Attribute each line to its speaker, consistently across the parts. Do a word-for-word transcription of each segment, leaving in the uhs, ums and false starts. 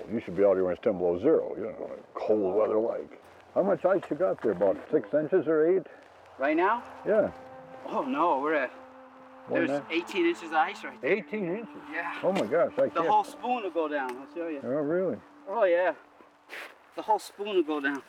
Speaker 1: You should be out here when it's ten below zero, you know, like cold weather like. How much ice you got there, about six inches or eight?
Speaker 2: Right now?
Speaker 1: Yeah.
Speaker 2: Oh no, we're at,
Speaker 1: More
Speaker 2: there's
Speaker 1: than
Speaker 2: eighteen inches of ice right there.
Speaker 1: eighteen inches?
Speaker 2: Yeah.
Speaker 1: Oh my gosh, I
Speaker 2: The
Speaker 1: can't.
Speaker 2: whole spoon will go down, I'll show you.
Speaker 1: Oh, really?
Speaker 2: Oh yeah. The whole spoon will go down.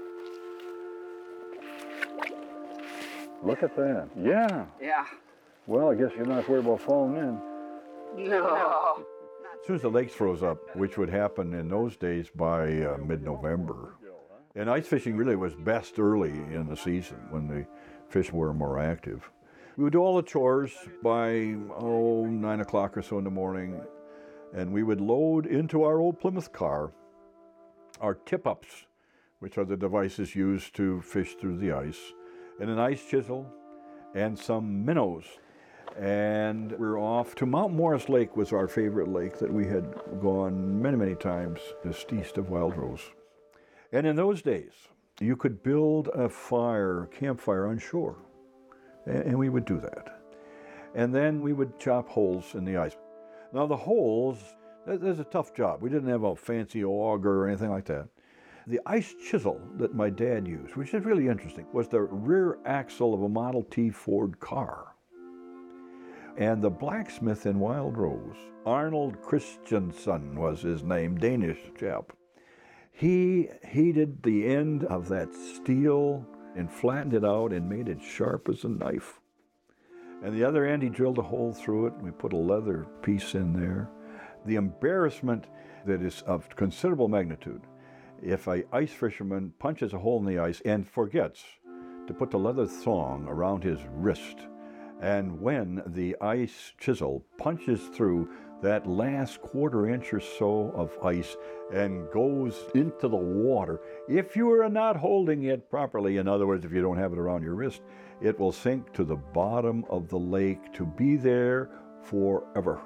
Speaker 1: Look at that. Yeah.
Speaker 2: Yeah.
Speaker 1: Well, I guess you're not worried about falling in.
Speaker 2: No.
Speaker 1: As soon as the lakes froze up, which would happen in those days by uh, mid-November, and ice fishing really was best early in the season when the fish were more active. We would do all the chores by, oh, nine o'clock or so in the morning, and we would load into our old Plymouth car our tip-ups, which are the devices used to fish through the ice, and an ice chisel, and some minnows. And we're off to Mount Morris Lake was our favorite lake that we had gone many, many times just east of Wild Rose. And in those days, you could build a fire, campfire on shore, and we would do that. And then we would chop holes in the ice. Now the holes, there's a tough job. We didn't have a fancy auger or anything like that. The ice chisel that my dad used, which is really interesting, was the rear axle of a Model T Ford car. And the blacksmith in Wild Rose, Arnold Christensen was his name, Danish chap. He heated the end of that steel and flattened it out and made it sharp as a knife. And the other end, he drilled a hole through it, and we put a leather piece in there. The embarrassment that is of considerable magnitude, if a ice fisherman punches a hole in the ice and forgets to put the leather thong around his wrist, and when the ice chisel punches through that last quarter inch or so of ice and goes into the water, if you are not holding it properly, in other words, if you don't have it around your wrist, it will sink to the bottom of the lake to be there forever.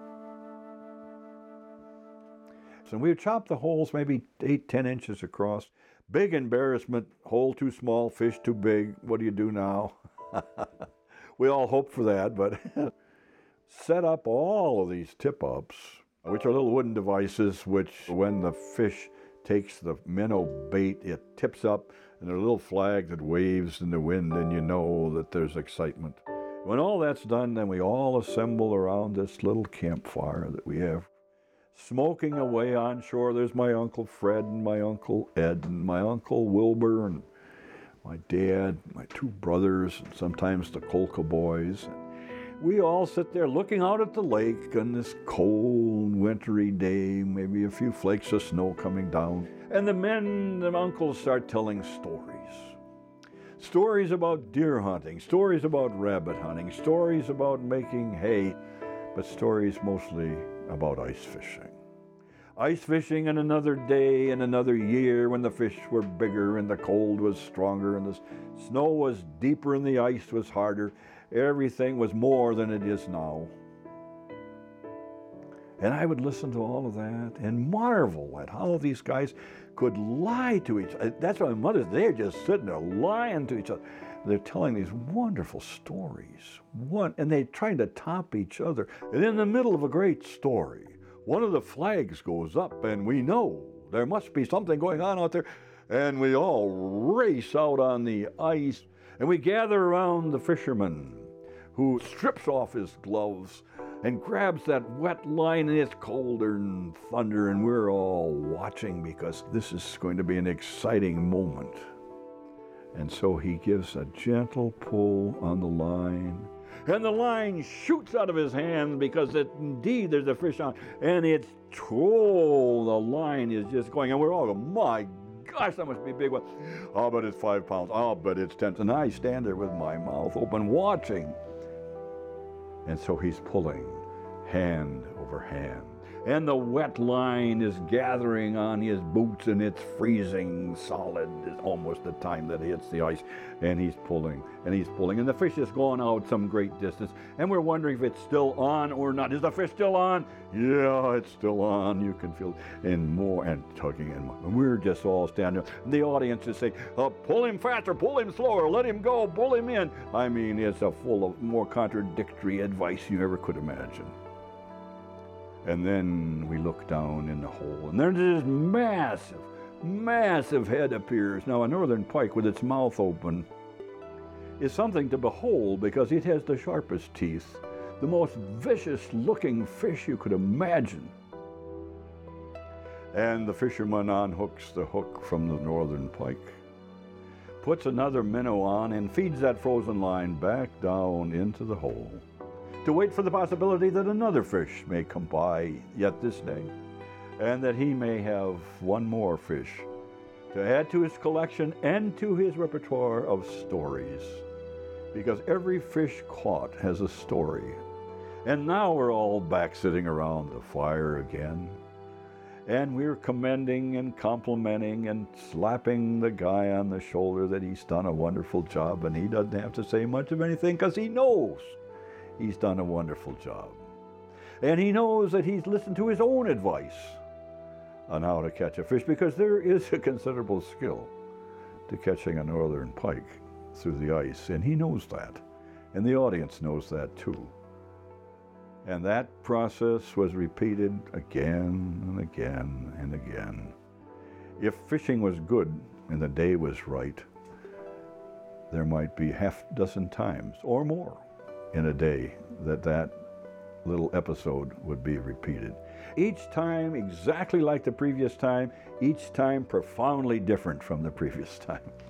Speaker 1: So we would chop the holes maybe eight, ten inches across. Big embarrassment, hole too small, fish too big. What do you do now? We all hope for that, but set up all of these tip-ups, which are little wooden devices which, when the fish takes the minnow bait, it tips up, and there's a little flag that waves in the wind, and you know that there's excitement. When all that's done, then we all assemble around this little campfire that we have, smoking away on shore. There's my Uncle Fred and my Uncle Ed and my Uncle Wilbur and my dad, my two brothers, and sometimes the Colca boys. We all sit there looking out at the lake on this cold, wintry day, maybe a few flakes of snow coming down. And the men, the uncles, start telling stories. Stories about deer hunting, stories about rabbit hunting, stories about making hay, but stories mostly about ice fishing. Ice fishing in another day and another year when the fish were bigger and the cold was stronger and the snow was deeper and the ice was harder. Everything was more than it is now. And I would listen to all of that and marvel at how these guys could lie to each other. That's why my mother's, they're just sitting there lying to each other. They're telling these wonderful stories. One, and they're trying to top each other. And in the middle of a great story, one of the flags goes up and we know there must be something going on out there. And we all race out on the ice and we gather around the fisherman who strips off his gloves and grabs that wet line, and it's colder than thunder, and we're all watching because this is going to be an exciting moment. And so he gives a gentle pull on the line, and the line shoots out of his hand because it, indeed there's a fish on, and it's, oh, the line is just going, and we're all going, my gosh, that must be a big one. I'll bet it's five pounds. I'll bet it's ten. And I stand there with my mouth open watching. And so he's pulling hand over hand. And the wet line is gathering on his boots and it's freezing solid. It's almost the time that it hits the ice. And he's pulling and he's pulling. And the fish is going out some great distance. And we're wondering if it's still on or not. Is the fish still on? Yeah, it's still on. You can feel it. And more and tugging and more. And we're just all standing. And the audience is saying, oh, pull him faster, pull him slower, let him go, pull him in. I mean, it's a full of more contradictory advice you ever could imagine. And then we look down in the hole, and there's this massive, massive head appears. Now, a northern pike with its mouth open is something to behold because it has the sharpest teeth, the most vicious-looking fish you could imagine. And the fisherman unhooks the hook from the northern pike, puts another minnow on, and feeds that frozen line back down into the hole to wait for the possibility that another fish may come by yet this day, and that he may have one more fish to add to his collection and to his repertoire of stories, because every fish caught has a story. And now we're all back sitting around the fire again, and we're commending and complimenting and slapping the guy on the shoulder that he's done a wonderful job, and he doesn't have to say much of anything because he knows he's done a wonderful job. And he knows that he's listened to his own advice on how to catch a fish, because there is a considerable skill to catching a northern pike through the ice, and he knows that. And the audience knows that too. And that process was repeated again and again and again. If fishing was good and the day was right, there might be half a dozen times or more in a day that that little episode would be repeated. Each time exactly like the previous time, each time profoundly different from the previous time.